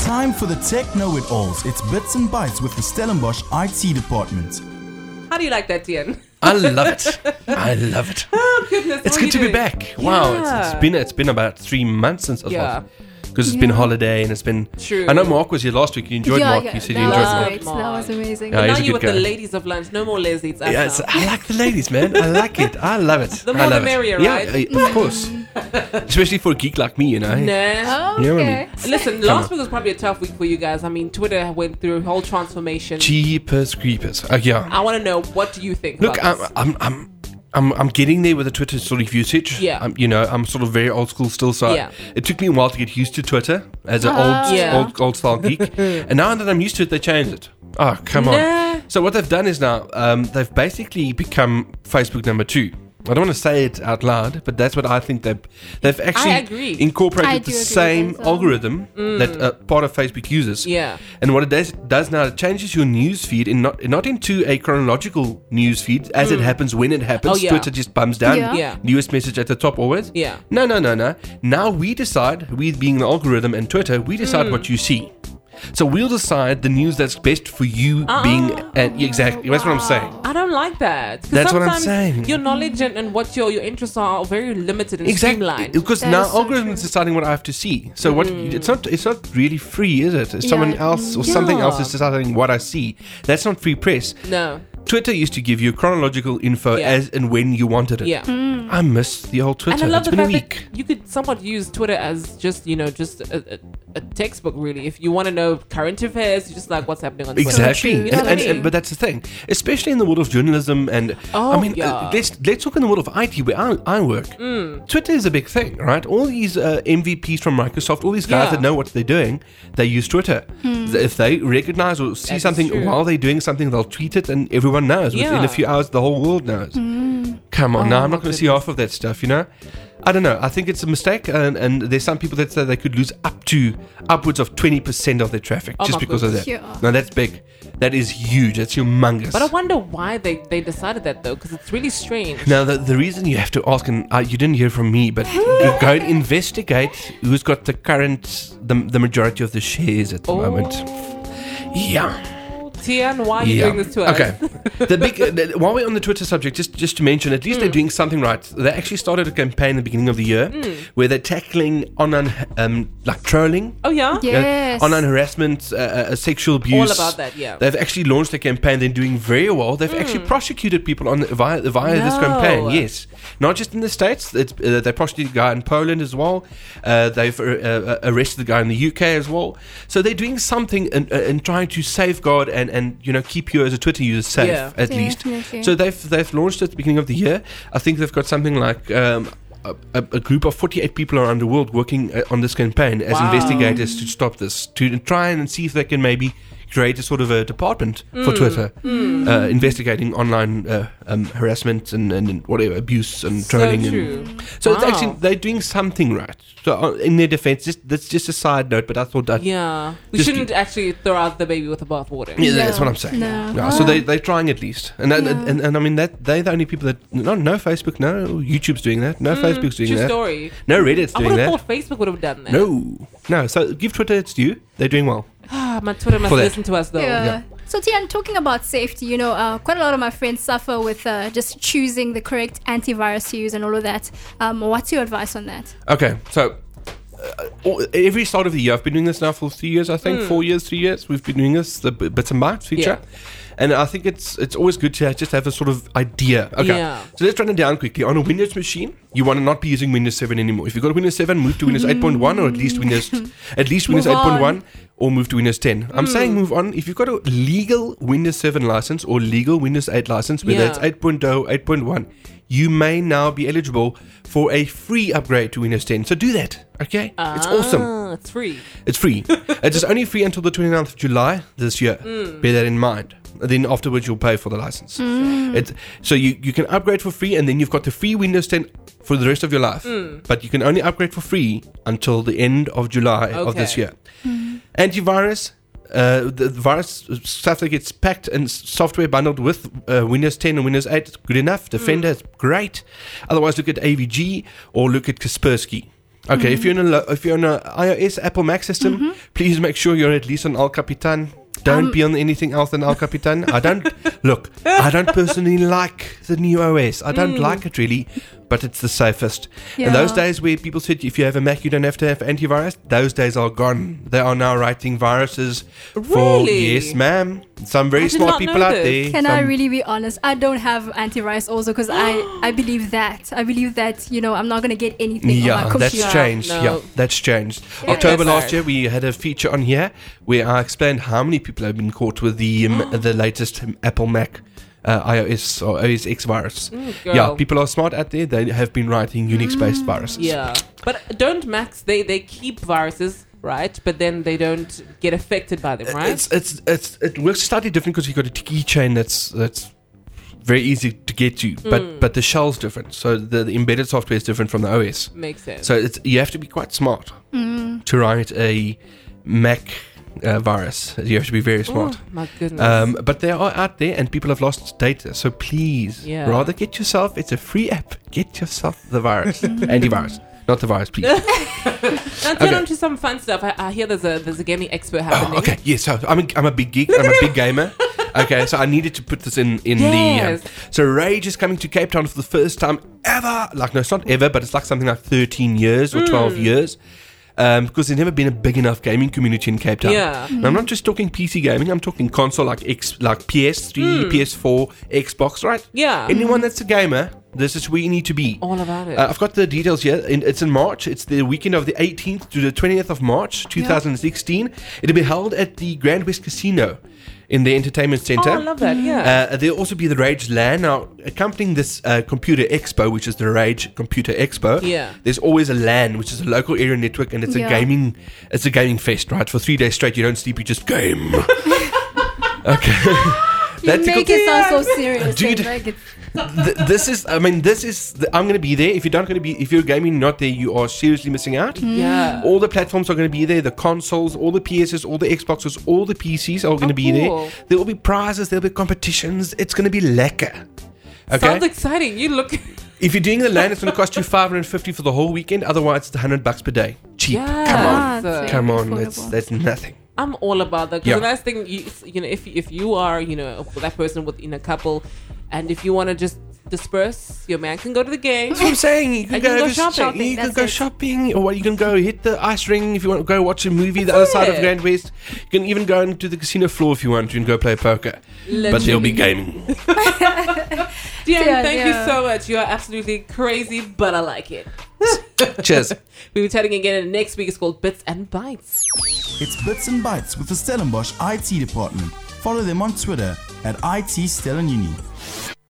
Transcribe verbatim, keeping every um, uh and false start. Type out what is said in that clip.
Time for the Tech Know-It-Alls. It's Bits and Bytes with the Stellenbosch I T department. How do you like that, Tian? I love it. I love it. Oh, goodness. It's what good are to you be doing? back. Wow, Yeah. it's, it's been it's been about three months since I was Yeah. last. Because it's Yeah. been holiday and it's been. True. I know Mark was here last week. You enjoyed yeah, Mark. yeah, You said that you was enjoyed Mark. Mark. great. That was amazing. Yeah, But he's now a you're good with the guy. ladies of lunch. No more lazy eats. Yeah, it's, I like the ladies, man. I like it. I love it. The I more the love merrier, it. right? Yeah, of course. Especially for a geek like me, you know. Nah. Oh, Yeah, I okay. mean- Listen, Come last on. week was probably a tough week for you guys. I mean, Twitter went through a whole transformation. Jeepers creepers. Uh, yeah. I want to know, what do you think Look, about I'm, this? I'm, I'm, I'm, I'm getting there with the Twitter sort of usage. Yeah. I'm, you know, I'm sort of very old school still. So Yeah. it took me a while to get used to Twitter as an Ah. old, Yeah. old, old style geek. And now that I'm used to it, they changed it. Oh, come on. Nah. So what they've done is now um, they've basically become Facebook number two. I don't want to say it out loud, but that's what I think they've they've actually agree. incorporated I the do agree with same that as well. algorithm that uh, part of Facebook uses. Yeah. And what it does, does now, it changes your news feed in not not into a chronological news feed as it happens when it happens. Oh, yeah. Twitter just bumps down. Yeah. Yeah. Newest message at the top always. Yeah. No, no, no, no. Now we decide, we being the algorithm and Twitter, we decide what you see. So we'll decide the news that's best for you Uh-uh. being at, exactly. That's what I'm saying. I don't like that. 'Cause That's what I'm sometimes saying. Your knowledge and, and what your, your interests are very limited and Exactly, streamlined. because That now is so algorithm is true. deciding what I have to see. So what it's not it's not really free, is it? It's Yeah. someone else or something Yeah. else is deciding what I see. That's not free press. No. Twitter used to give you chronological info Yeah. as and when you wanted it. Yeah. I miss the old Twitter. And I love It's the been a fact week. that you could somewhat use Twitter as just, you know, just a, a, a textbook, really. If you want to know current affairs, you just like what's happening on Twitter. Exactly, true. and, You know what I and- mean? and- but that's the thing, especially in the world of journalism, and Oh, I mean, yeah. uh, let's let's talk in the world of I T where I, I work. Mm. Twitter is a big thing, right? All these uh, M V Ps from Microsoft, all these guys Yeah. that know what they're doing, they use Twitter. If they recognize or see That is something true. while they're doing something, they'll tweet it, and everyone knows. Within Yeah. a few hours, the whole world knows. Come on, Oh, now I'm my not going to see goodness. half of that stuff, you know. I don't know. I think it's a mistake, and, and there's some people that say they could lose up to upwards of twenty percent of their traffic Oh, just my because of that. goodness. Yeah. Now that's big. That is huge. That's humongous. But I wonder why they, they decided that, though, because it's really strange. Now the, the reason you have to ask, and uh, you didn't hear from me, but go go and investigate who's got the current, the, the majority of the shares at the Oh. moment. Yeah. Tian, why are you Yeah. doing this to us? Okay. The big uh, the, while we're on the Twitter subject, just just to mention, at least they're doing something right. They actually started a campaign at the beginning of the year where they're tackling online um, like trolling, Oh, yeah? Yes. uh, online harassment, uh, uh, sexual abuse. All about that, yeah. They've actually launched a campaign. They're doing very well. They've actually prosecuted people on the, via via this No. campaign. Yes, not just in the States. It's, uh, they prosecuted a guy in Poland as well. Uh, they've uh, uh, arrested the guy in the U K as well. So they're doing something and uh, and trying to safeguard and, and you know keep you as a Twitter user safe Yeah. at least. Definitely. So they've they've launched at the beginning of the year. I think they've got something like. Um, a, a a group of forty-eight people around the world working uh, on this campaign as Wow. investigators to stop this, to try and see if they can maybe create a sort of a department for Twitter, uh, investigating online uh, um, harassment and, and whatever abuse and So trolling. true. And so it's Wow. actually they're doing something right. So uh, in their defense, just, that's just a side note, but I thought that Yeah. We Just shouldn't actually throw out the baby with the bathwater. yeah, that's No. what I'm saying. No. Yeah, so they they're trying at least, and and, Yeah. and and I mean that they're the only people that no no Facebook, no YouTube's doing that, no Facebook's doing True that, story. no Reddit's I doing would have that. thought Facebook would have done that. No, no. So give Twitter its due. They're doing well. Ah, my Twitter must For that. listen to us, though. Yeah. Yeah. So, Tian, talking about safety, you know, uh, quite a lot of my friends suffer with uh, just choosing the correct antivirus to use and all of that. Um, what's your advice on that? Okay, so uh, all- every start of the year, I've been doing this now for three years, I think, four years, three years. We've been doing this, the B- Bits and Bytes feature. And I think it's it's always good to just have a sort of idea. Okay, Yeah. so let's run it down quickly. On a Windows machine, you want to not be using Windows seven anymore. If you've got Windows seven, move to Windows eight point one or at least Windows at least Windows Move eight point one on. or move to Windows ten. I'm saying move on. If you've got a legal Windows seven license or legal Windows eight license, whether Yeah. it's eight point oh, eight point one, you may now be eligible for a free upgrade to Windows ten. So do that, okay? It's awesome. Ah, it's free. It's free. It is only free until the twenty-ninth of July this year. Bear that in mind. Then afterwards you'll pay for the license. It, so you, you can upgrade for free, and then you've got the free Windows ten for the rest of your life. But you can only upgrade for free until the end of July of this Okay. year. Antivirus. Uh, the, the virus stuff that gets packed and s- software bundled with uh, Windows ten and Windows eight, good enough. Defender is great. Otherwise, look at A V G or look at Kaspersky. Okay, if you're on a lo- if you're on a iOS Apple Mac system, please make sure you're at least on El Capitan. Don't Um, be on anything else than El Capitan. I don't look. I don't personally like the new O S. I don't like it really, but it's the safest. Yeah. And those days where people said if you have a Mac you don't have to have antivirus, those days are gone. They are now writing viruses for Really? yes, ma'am. Some very I did smart not people know out this. there. Can some, I really be honest? I don't have antivirus also because I, I believe that. I believe that, you know, I'm not going to get anything on my Yeah, computer. that's changed. No. Yeah, that's changed. Yeah. October That's last hard. year, we had a feature on here where I explained how many people have been caught with the um, the latest um, Apple Mac uh, iOS or O S X virus. Mm, Yeah, girl. people are smart out there. They have been writing Unix-based viruses. Yeah, but don't Macs? They they keep viruses, right? But then they don't get affected by them, right? It's it's it's it works slightly different because you've got a keychain that's that's very easy to get to, but Mm. but the shell's different. So the, the embedded software is different from the O S. Makes sense. So it's you have to be quite smart to write a Mac uh, virus. You have to be very smart. Oh, my goodness. Um, but they are out there and people have lost data. So please, Yeah. rather get yourself, it's a free app, get yourself the virus. Antivirus. Not the virus, please. now turn okay. on to some fun stuff. I, I hear there's a there's a gaming expo happening. Oh, okay, yes. So I'm a, I'm a big geek. I'm a big gamer. Okay, so I needed to put this in in Yes. the. Um, so Rage is coming to Cape Town for the first time ever. Like no, it's not ever, but it's like something like thirteen years or twelve Mm. years. Um, because there's never been a big enough gaming community in Cape Town. Yeah. And I'm not just talking P C gaming. I'm talking console like X, like P S three, P S four, Xbox. Right? Mm. Yeah. Anyone that's a gamer, this is where you need to be. All about it. Uh, I've got the details here. In, it's in March. It's the weekend of the eighteenth to the twentieth of March, twenty sixteen. It'll be held at the Grand West Casino in the entertainment oh, center. I love that. Yeah. Uh, there'll also be the Rage LAN. Now, accompanying this uh, computer expo, which is the Rage Computer Expo, Yeah. there's always a LAN, which is a local area network, and it's Yeah. a gaming, it's a gaming fest, right? For three days straight, you don't sleep, you just game. Okay. You That make tickled- it sound so serious. Dude. and like it's, Th- this is, I mean, this is. The, I'm going to be there. If you're not going to be, if you're gaming not there, you are seriously missing out. yeah. All the platforms are going to be there. The consoles, all the P Ss, all the Xboxes, all the P Cs are going to be cool. there. There will be prizes. There'll be competitions. It's going to be lekker. Okay. Sounds exciting. You look. If you're doing the LAN, it's going to cost you five hundred fifty for the whole weekend. Otherwise, it's one hundred bucks per day. Cheap. Yeah. Come on. Ah, it's Come very on. That's affordable. that's nothing. I'm all about that. 'Cause Yeah. the last thing you you know, if if you are you know that person within a couple, and if you want to just disperse, your man can go to the game. That's what I'm saying. You can And go, you can go just- shopping, You can that's go it. shopping, or you can go hit the ice ring if you want to go watch a movie the other side of it. Grand West. You can even go into the casino floor if you want to and go play poker. But there'll be gaming. Dion, Yeah, thank yeah. you so much. You are absolutely crazy, but I like it. Cheers. We'll be chatting again, and next week is called Bits and Bytes. It's Bits and Bytes with the Stellenbosch I T department. Follow them on Twitter at I T Stellenuni.